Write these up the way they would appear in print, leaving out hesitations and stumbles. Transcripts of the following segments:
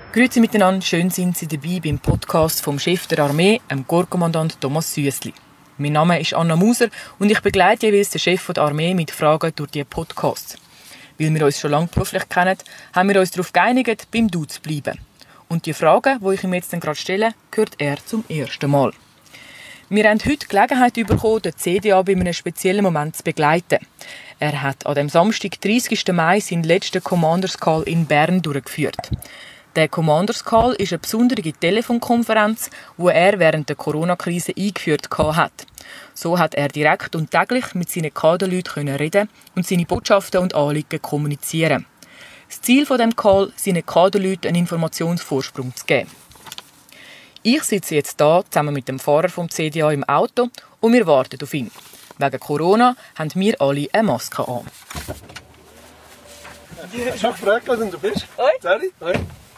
Grüezi miteinander, schön sind Sie dabei beim Podcast vom Chef der Armee, dem Korpskommandant Thomas Süssli. Mein Name ist Anna Muser und ich begleite jeweils den Chef der Armee mit Fragen durch diese Podcasts. Weil wir uns schon lange beruflich kennen, haben wir uns darauf geeinigt, beim Du zu bleiben. Und die Frage, die ich ihm jetzt gerade stelle, hört er zum ersten Mal. Wir haben heute die Gelegenheit bekommen, den CDA bei einem speziellen Moment zu begleiten. Er hat an dem Samstag, 30. Mai, seinen letzten Commanders Call in Bern durchgeführt. Der Commanders Call ist eine besondere Telefonkonferenz, die er während der Corona-Krise eingeführt hat. So hat er direkt und täglich mit seinen Kaderleuten reden und seine Botschaften und Anliegen kommunizieren. Das Ziel von dem Call, seinen Kaderleuten einen Informationsvorsprung zu geben. Ich sitze jetzt hier zusammen mit dem Fahrer vom CDA im Auto und wir warten auf ihn. Wegen Corona haben wir alle eine Maske an. Ich habe schon gefragt, wer du bist. Hoi. Sally? Hoi.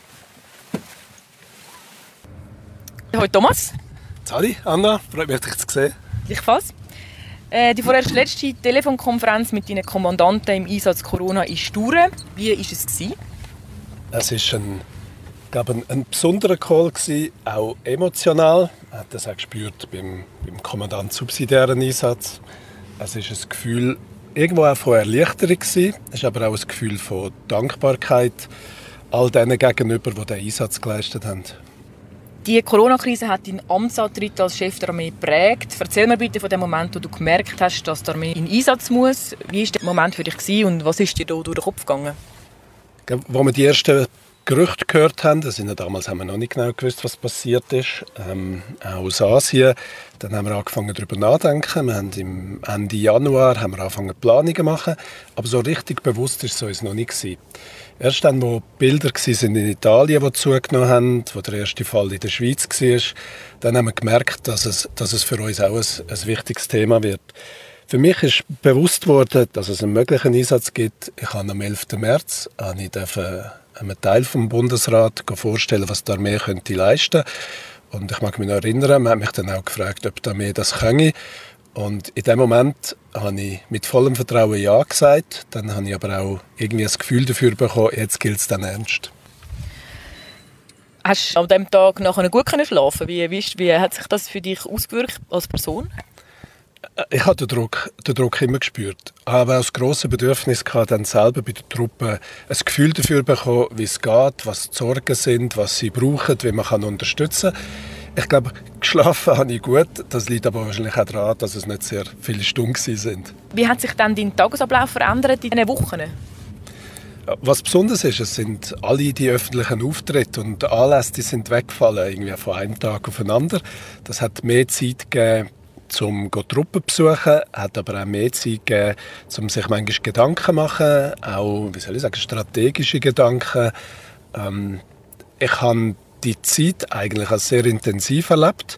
Hallo Thomas. Sally, Anna, freut mich, dich zu sehen. Gleichfalls. Die vorerst letzte Telefonkonferenz mit deinen Kommandanten im Einsatz Corona ist durch. Wie war es? Es war ein besonderer Call, auch emotional. Man hat das auch gespürt beim Kommandant subsidiären Einsatz. Es war ein Gefühl irgendwo auch von Erleichterung. Es ist aber auch ein Gefühl von Dankbarkeit all denen gegenüber, die diesen Einsatz geleistet haben. Die Corona-Krise hat deinen Amtsantritt als Chef der Armee geprägt. Erzähl mir bitte von dem Moment, wo du gemerkt hast, dass die Armee in Einsatz muss. Wie war der Moment für dich und was ist dir da durch den Kopf gegangen? Als wir die ersten Gerüchte gehört haben, damals haben wir noch nicht genau gewusst, was passiert ist, aus Asien, dann haben wir angefangen darüber nachzudenken. Wir haben im Ende Januar angefangen Planungen zu machen, aber so richtig bewusst war es uns noch nicht gewesen. Erst dann, wo Bilder in Italien, die zugenommen haben, wo der erste Fall in der Schweiz war, dann haben wir gemerkt, dass es für uns auch ein wichtiges Thema wird. Für mich ist bewusst worden, dass es einen möglichen Einsatz gibt. Ich habe am 11. März einem Teil vom Bundesrat vorstellen, was die Armee könnte leisten könnte. Und ich mag mich noch erinnern, man hat mich dann auch gefragt, ob die Armee das könne. Und in dem Moment habe ich mit vollem Vertrauen Ja gesagt. Dann habe ich aber auch irgendwie ein Gefühl dafür bekommen, jetzt gilt es dann ernst. Hast du an diesem Tag nachher gut schlafen? Wie hat sich das für dich ausgewirkt als Person? Ich habe den Druck immer gespürt. Ich habe auch das grosse Bedürfnis gehabt, dann selber bei der Truppe ein Gefühl dafür bekommen, wie es geht, was die Sorgen sind, was sie brauchen, wie man unterstützen kann. Ich glaube, geschlafen habe ich gut. Das liegt aber wahrscheinlich auch daran, dass es nicht sehr viele Stunden waren. Wie hat sich dann dein Tagesablauf verändert in diesen Wochen? Was besonders ist, es sind alle die öffentlichen Auftritte und Anlässe, die sind weggefallen, irgendwie von einem Tag auf den anderen. Das hat mehr Zeit gegeben, um Truppen zu besuchen, hat aber auch mehr Zeit gegeben, um sich manchmal Gedanken zu machen, auch strategische Gedanken. Ich habe die Zeit eigentlich als sehr intensiv erlebt,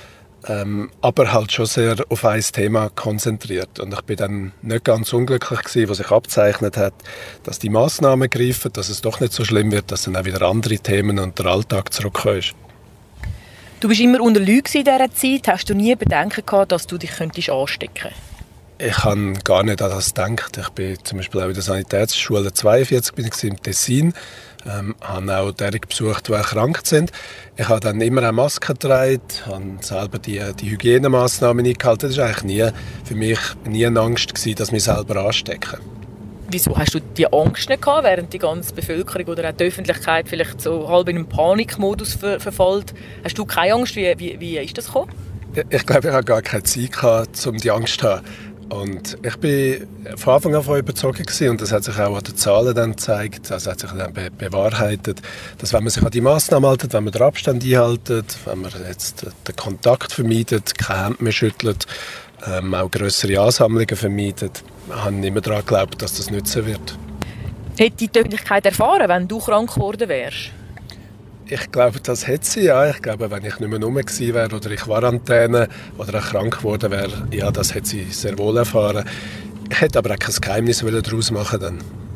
aber halt schon sehr auf ein Thema konzentriert. Und ich bin dann nicht ganz unglücklich gewesen, was sich abzeichnet hat, dass die Massnahmen greifen, dass es doch nicht so schlimm wird, dass dann auch wieder andere Themen und der Alltag zurückkommen. Du warst immer unter Leuten in dieser Zeit. Hast du nie Bedenken gehabt, dass du dich anstecken könntest? Ich habe gar nicht an das gedacht. Ich bin zum Beispiel auch in der Sanitätsschule 42 im Tessin. Habe auch diejenigen besucht, die erkrankt sind. Ich habe dann immer eine Maske getragen, habe selber die Hygienemaßnahmen eingehalten. Das war eigentlich für mich nie eine Angst, dass wir selber anstecken. Wieso hast du die Angst nicht gehabt, während die ganze Bevölkerung oder auch die Öffentlichkeit vielleicht so halb in einen Panikmodus verfällt? Hast du keine Angst? Wie ist das gekommen? Ich glaube, ich hatte gar keine Zeit gehabt, um die Angst zu haben. Und ich bin von Anfang an überzeugt gewesen, und das hat sich auch an den Zahlen dann gezeigt, das hat sich dann bewahrheitet, dass wenn man sich an die Massnahmen hält, wenn man den Abstand einhält, wenn man jetzt den Kontakt vermeidet, keine Hände mehr schüttelt, auch grössere Ansammlungen vermeidet, habe ich immer daran geglaubt, dass das nützen wird. Hätte die Öffentlichkeit erfahren, wenn du krank geworden wärst? Ich glaube, das hätte sie, ja. Ich glaube, wenn ich nicht mehr rum gewesen wäre oder in Quarantäne oder auch krank geworden wäre, ja, das hätte sie sehr wohl erfahren. Ich hätte aber auch kein Geheimnis daraus machen dann.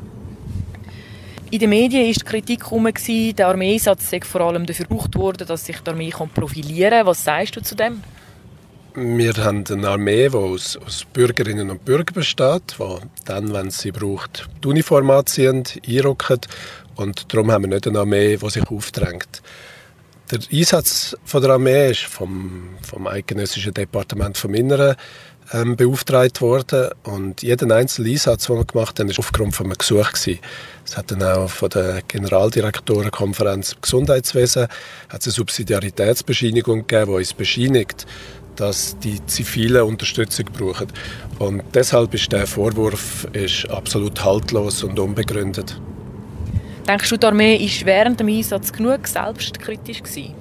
In den Medien war die Kritik herum, der Armeeeinsatz sei vor allem dafür gebraucht worden, dass sich die Armee profilieren kann. Was sagst du zu dem? Wir haben eine Armee, die aus Bürgerinnen und Bürgern besteht, die dann, wenn sie braucht, die Uniform anziehen, einrücken Und darum haben wir nicht eine Armee, die sich aufdrängt. Der Einsatz von der Armee ist vom Eidgenössischen Departement vom Inneren beauftragt worden. Und jeden einzelnen Einsatz, den wir gemacht haben, war aufgrund von einem Gesuch gewesen. Es hat dann auch von der Generaldirektorenkonferenz im Gesundheitswesen eine Subsidiaritätsbescheinigung gegeben, die uns bescheinigt, dass die zivile Unterstützung brauchen. Und deshalb ist der Vorwurf absolut haltlos und unbegründet. Denkst du, die Armee war während dem Einsatz genug selbstkritisch gewesen?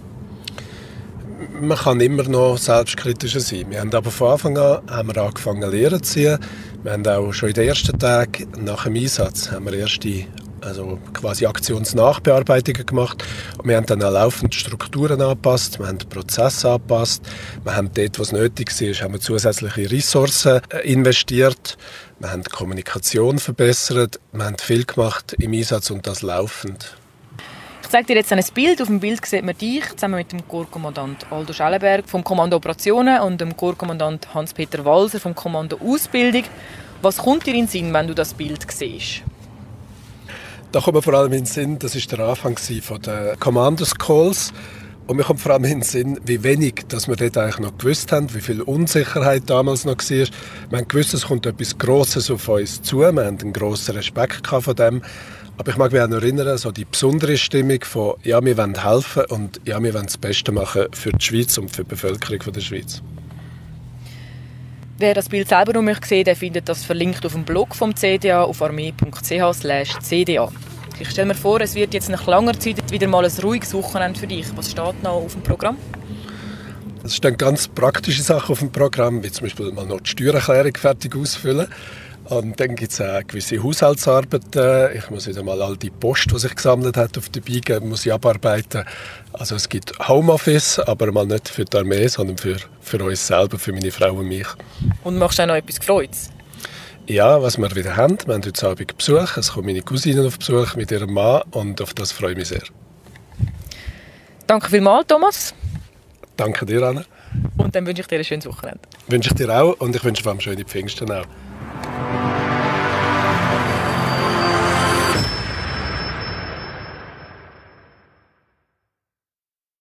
Man kann immer noch selbstkritischer sein. Wir haben aber von Anfang an angefangen, Lehren zu ziehen. Wir haben auch schon in den ersten Tagen nach dem Einsatz erste quasi Aktionsnachbearbeitungen gemacht. Und wir haben dann auch laufend Strukturen angepasst, wir haben die Prozesse angepasst, wir haben dort, wo es nötig war, haben wir zusätzliche Ressourcen investiert, wir haben die Kommunikation verbessert, wir haben viel gemacht im Einsatz und das laufend. Ich zeige dir jetzt ein Bild. Auf dem Bild sieht man dich zusammen mit dem Korpskommandant Aldo Schellenberg vom Kommando Operationen und dem Korpskommandant Hans-Peter Walser vom Kommando Ausbildung. Was kommt dir in den Sinn, wenn du das Bild siehst? Da kommt mir vor allem in den Sinn, das war der Anfang der Commanders Calls. Und mir kommt vor allem in den Sinn, wie wenig dass wir dort eigentlich noch gewusst haben, wie viel Unsicherheit damals noch war. Wir haben gewusst, es kommt etwas Grosses auf uns zu. Wir haben einen grossen Respekt von dem. Aber ich mag mich auch noch erinnern, so die besondere Stimmung von «Ja, wir wollen helfen» und «Ja, wir wollen das Beste machen für die Schweiz und für die Bevölkerung der Schweiz». Wer das Bild selber noch möchte sehen, der findet das verlinkt auf dem Blog vom CDA auf armee.ch/cda. Ich stelle mir vor, es wird jetzt nach langer Zeit wieder mal ein ruhiges Wochenende für dich. Was steht noch auf dem Programm? Es stehen ganz praktische Sachen auf dem Programm, wie zum Beispiel mal noch die Steuererklärung fertig ausfüllen. Und dann gibt es auch gewisse Haushaltsarbeiten. Ich muss wieder mal all die Post, die sich gesammelt hat, auf der Biege, muss ich abarbeiten. Also es gibt Homeoffice, aber mal nicht für die Armee, sondern für uns selber, für meine Frau und mich. Und machst du auch noch etwas Gefreutes? Ja, was wir wieder haben. Wir haben heute Abend Besuch. Es kommen meine Cousinen auf Besuch mit ihrem Mann und auf das freue ich mich sehr. Danke vielmals, Thomas. Danke dir, Anna. Und dann wünsche ich dir ein schönes Wochenende. Wünsche ich dir auch und ich wünsche vor allem schöne Pfingsten auch.